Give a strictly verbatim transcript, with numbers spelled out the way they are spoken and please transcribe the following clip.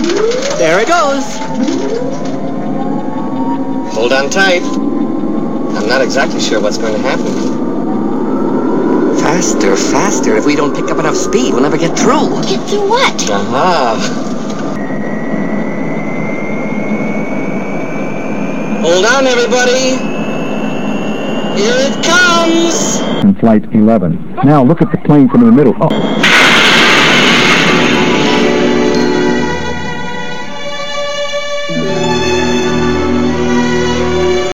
There it goes. Hold on tight. I'm not exactly sure what's going to happen. Faster, faster. If we don't pick up enough speed, we'll never get through. Get through what? Aha. Hold on, everybody. Here it comes. In Flight eleven. Now look at the plane from in the middle. Oh.